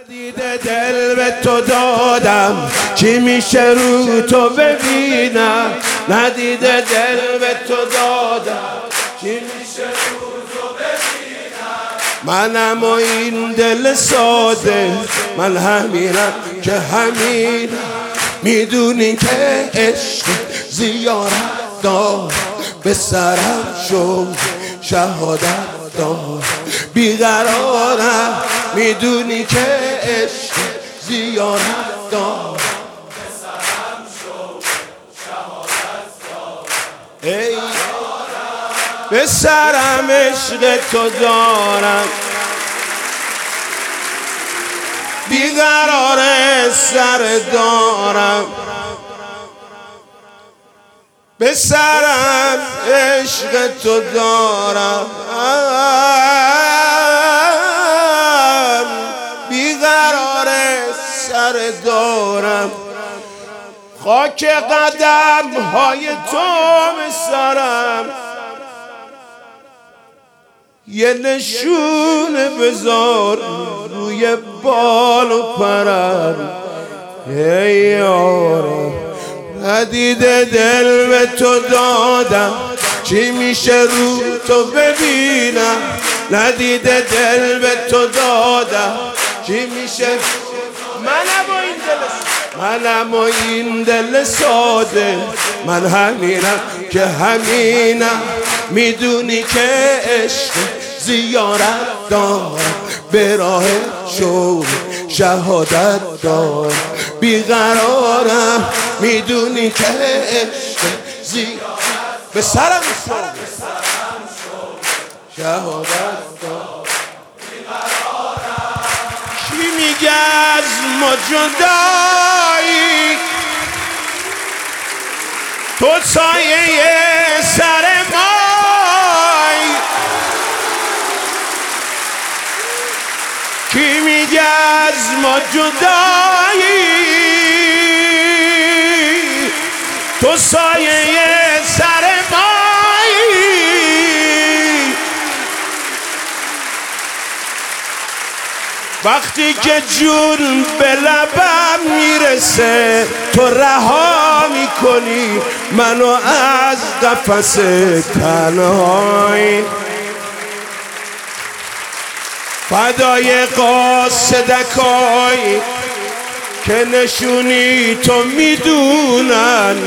ندیده دل به تو دادم چی میشه رو تو ببینم. ندیده دل به تو دادم چی میشه رو تو ببینم. منم و این دل ساده، من همینم که همینم. میدونی که عشق زیارت دار، به سرم شد شهادت دار. بیقرارم میدونی که عشق زیارت دار، به سرم شد شهادت دار. ای به سرم عشق تو دارم، بیقرار سر دارم. به سرم عشق تو دارم، بیقرار سر دارم. خاک قدم های تو به سرم، یه نشونه بذار روی بال و پرم. ای یارم ندیده دل به تو دادم چی میشه رو تو ببینم. ندیده دل به تو دادم چی میشه. منم و این دل ساده، من همینم که همینم. میدونی که عشق زیارت دار، به راه شوق شهادت دار. بیقرارم میدونی که عشق زیارت به سرم شوق شهادت دار. کی میگه از ما جدایی، تو سایه سر مای. کی میگه از ما جدایی، تو سایه سر مای. وقتی که جون به لبم میرسه، تو رها میکنی منو از قفس تنهایی. فدای قاصدکایی که نشونی تو میدونن،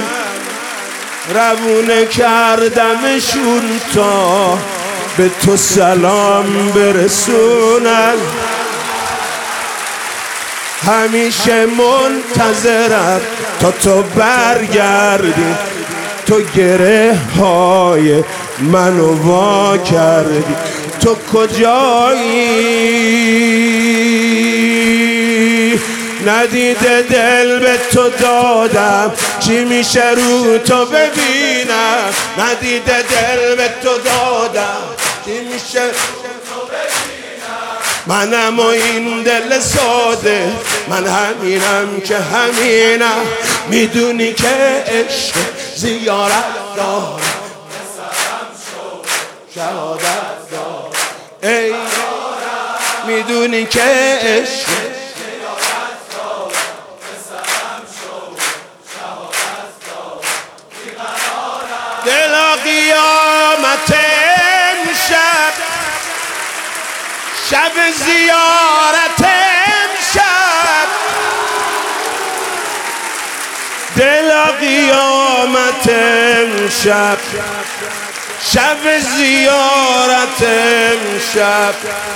روونه کردمشون تا به تو سلام برسونن. همیشه منتظرم تا تو برگردی، تو گره های منو وا کردی. تو کجایی؟ ندیده دل به تو دادم چی میشه رو تو ببینم. ندیده دل به تو دادم چی میشه رو تو ببینم. منم و این دل ساده، من همینم که همینم. میدونی که عشق زیارت دار، به سرم شد شهادت دار. ای میدونی که عشق زیارت دار، به سرم شد شهادت دار. بیقرارم دلا قیامت امشب، شب زیارت امشب. دلا قیامت امشب، شب زیارت امشب.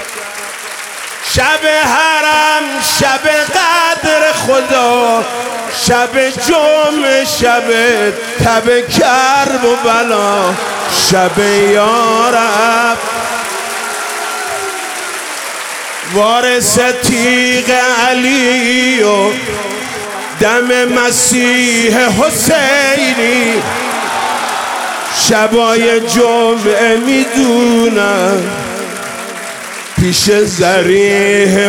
شب حرم، شب قدر خدا، شب جمعه، شب تب کرب و بلا. شب یارب وارث تیغ علی و دم مسیح حسینی. شبای جمعه میدونم پیش ذریح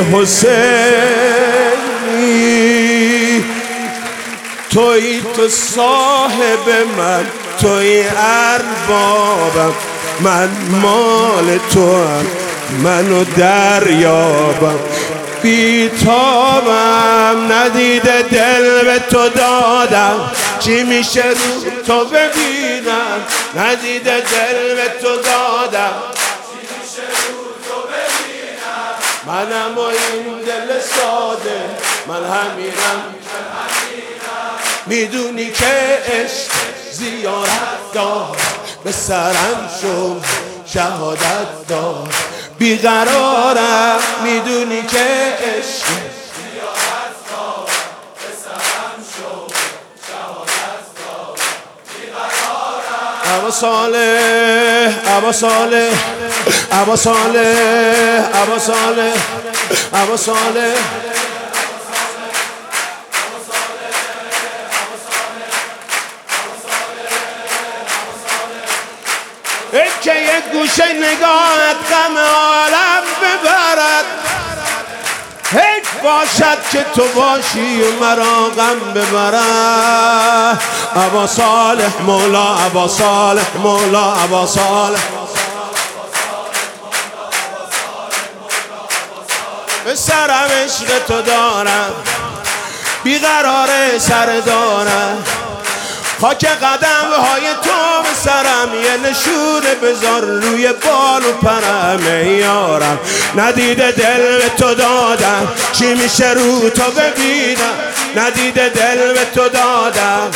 حسینی. توی تو صاحب من، توی اربابم، من مال تو هم، منو دریابم. بیتابم، ندیده دل به تو دادم، چی میشه رو تو ببینم؟ ندیده دل به تو دادم، چی میشه رو تو ببینم؟ منم و این دل ساده، من همینم، میدونی که عشق زیارت دار، به سرم شو شهادت دار، بیقرارم، میدونی که عشق زیارت دار، به سرم شو شهادت دار، بیقرارم. ابا صالح، ابا صالح، ابا صالح، ابا صالح، ابا صالح، که یک گوشه نگاهت غم عالم ببرد، حیف باشد که تو باشی و مرا غم ببرد. ابا صالح مولا، ابا صالح مولا، ابا صالح، به سرم عشق تو دارم، بیقرار سر دارم، خاک قدم های تو به سرم، یه نشونه بذار روی بال و پرم یارم. ندیده دل به تو دادم، چی میشه رو تو ببینم؟ ندیده دل به تو دادم،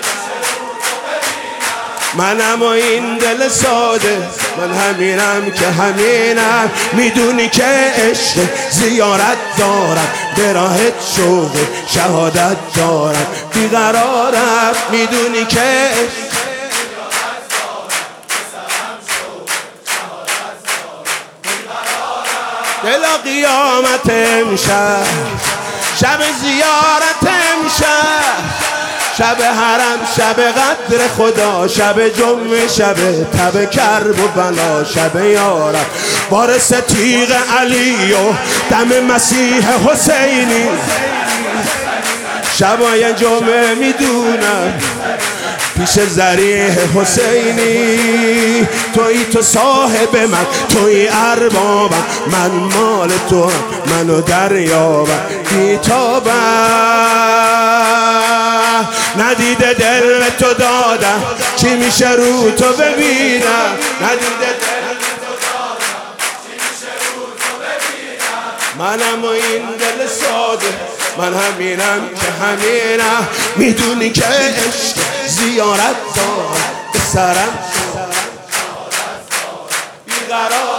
منم و این دل ساده، من همینم که همینم، میدونی که عشق زیارت دارم، به راهت شوق شهادت دارم، بیقرارم، میدونی که عشق زیارت دارم، به سرم شوق شهادت دارم، بیقرارم. دلا قیامت امشب، شب زیارت امشب، شب حرم، شب قدر خدا، شب جمعه، شب تب کرب و بلا، شب یارم وارث تیغ علی و دم مسیح حسینی، شبای جمعه میدونم پیش ذریح حسینی، توی تو صاحب من، توی اربابم، من مال تو، منو دریابم، بیتابم، ندیده دل به تو دادم، چی میشه رو تو ببینم؟ ندیده دل به تو دادم، چی میشه رو تو ببینم؟ منم و این دل ساده، من همینم که همینم، میدونی که عشق زیارت دار، به سرم بیقرار.